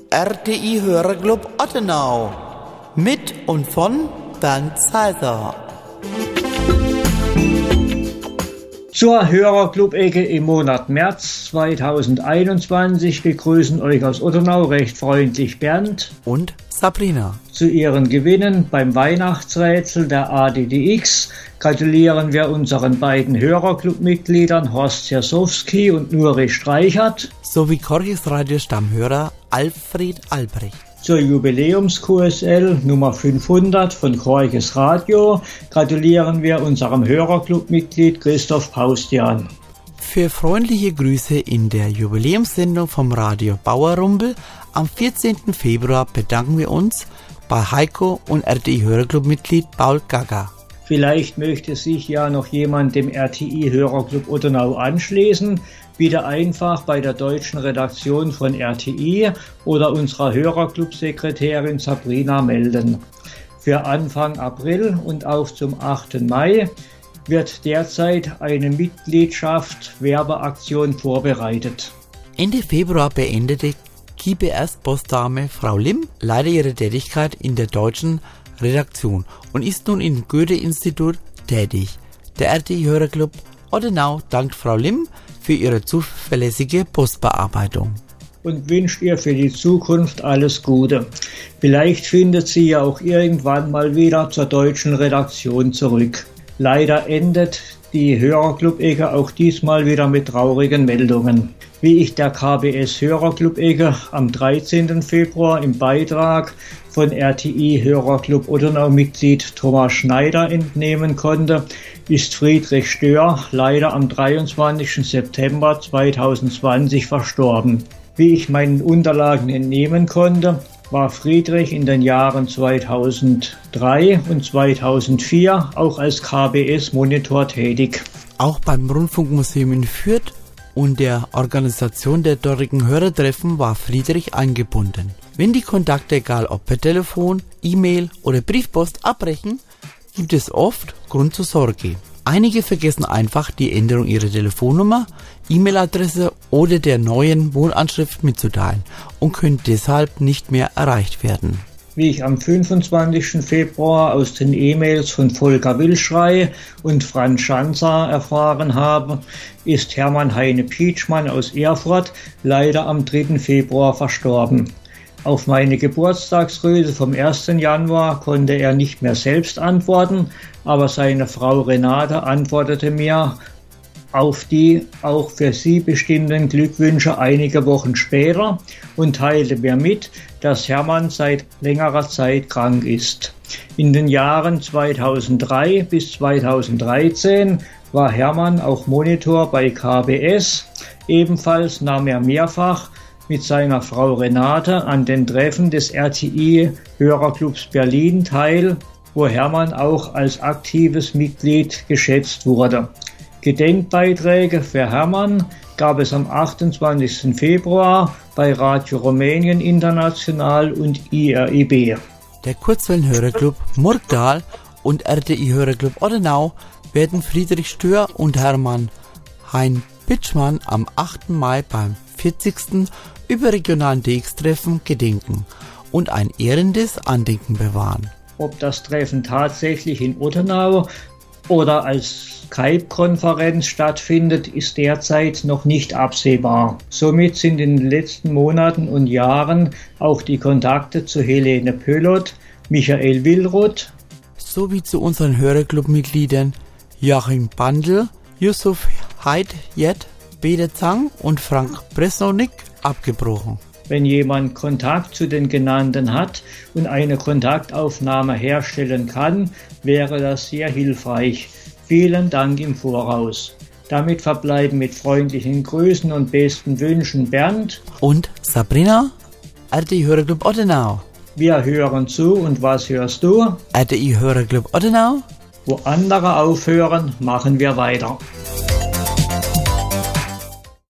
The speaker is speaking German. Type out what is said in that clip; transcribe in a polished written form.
RTI Hörerclub Ottenau. Mit und von Bernd Salter. Zur Hörerclub-Ecke im Monat März 2021 begrüßen euch aus Ottenau recht freundlich Bernd und Sabrina. Zu ihren Gewinnen beim Weihnachtsrätsel der ADDX gratulieren wir unseren beiden Hörerclub-Mitgliedern Horst Jersowski und Nuri Streichert sowie Korchis Radio-Stammhörer Alfred Albrecht. Zur Jubiläums-QSL Nummer 500 von Korchis Radio gratulieren wir unserem Hörerclub-Mitglied Christoph Paustian. Für freundliche Grüße in der Jubiläumssendung vom Radio Bauerrumpel am 14. Februar bedanken wir uns bei Heiko und RTI Hörerclub-Mitglied Paul Gaga. Vielleicht möchte sich ja noch jemand dem RTI Hörerclub Ottenau anschließen. Bitte einfach bei der deutschen Redaktion von RTI oder unserer Hörerclub-Sekretärin Sabrina melden. Für Anfang April und auch zum 8. Mai wird derzeit eine Mitgliedschaft-Werbeaktion vorbereitet. Ende Februar beendete KBS-Bossdame Frau Lim leider ihre Tätigkeit in der deutschen Redaktion und ist nun im Goethe-Institut tätig. Der RTI Hörerclub Ottenau dankt Frau Lim für ihre zuverlässige Postbearbeitung. Und wünscht ihr für die Zukunft alles Gute. Vielleicht findet sie ja auch irgendwann mal wieder zur deutschen Redaktion zurück. Leider endet die Hörerclub-Ecke auch diesmal wieder mit traurigen Meldungen. Wie ich der KBS Hörerclub-Ecke am 13. Februar im Beitrag von RTI Hörerclub Ottenau Mitglied Thomas Schneider entnehmen konnte, ist Friedrich Stör leider am 23. September 2020 verstorben. Wie ich meinen Unterlagen entnehmen konnte, war Friedrich in den Jahren 2003 und 2004 auch als KBS-Monitor tätig. Auch beim Rundfunkmuseum in Fürth und der Organisation der dortigen Hörertreffen war Friedrich eingebunden. Wenn die Kontakte, egal ob per Telefon, E-Mail oder Briefpost, abbrechen, gibt es oft Grund zur Sorge. Einige vergessen einfach die Änderung ihrer Telefonnummer, E-Mail-Adresse oder der neuen Wohnanschrift mitzuteilen und können deshalb nicht mehr erreicht werden. Wie ich am 25. Februar aus den E-Mails von Volker Wilschrei und Franz Schanzer erfahren habe, ist Hermann Heine Pietschmann aus Erfurt leider am 3. Februar verstorben. Auf meine Geburtstagsgrüße vom 1. Januar konnte er nicht mehr selbst antworten, aber seine Frau Renate antwortete mir auf die auch für sie bestimmten Glückwünsche einige Wochen später und teilte mir mit, dass Hermann seit längerer Zeit krank ist. In den Jahren 2003 bis 2013 war Hermann auch Monitor bei KBS. Ebenfalls nahm er mehrfach mit seiner Frau Renate an den Treffen des RTI Hörerclubs Berlin teil, wo Hermann auch als aktives Mitglied geschätzt wurde. Gedenkbeiträge für Hermann gab es am 28. Februar bei Radio Rumänien International und IRIB. Der Kurzwellenhörerclub Murgdal und RTI Hörerclub Ottenau werden Friedrich Stör und Hermann Hein Pietschmann am 8. Mai beim 40. überregionalen DX-Treffen gedenken und ein ehrendes Andenken bewahren. Ob das Treffen tatsächlich in Ottenau oder als Skype-Konferenz stattfindet, ist derzeit noch nicht absehbar. Somit sind in den letzten Monaten und Jahren auch die Kontakte zu Helene Pöllot, Michael Willroth sowie zu unseren Hörerclub-Mitgliedern Joachim Bandl, Yusuf Haidjet, Bede Zang und Frank Bresnonik abgebrochen. Wenn jemand Kontakt zu den genannten hat und eine Kontaktaufnahme herstellen kann, wäre das sehr hilfreich. Vielen Dank im Voraus. Damit verbleiben mit freundlichen Grüßen und besten Wünschen Bernd und Sabrina, RTI Hörerclub Ottenau. Wir hören zu und was hörst du? RTI Hörerclub Ottenau. Wo andere aufhören, machen wir weiter.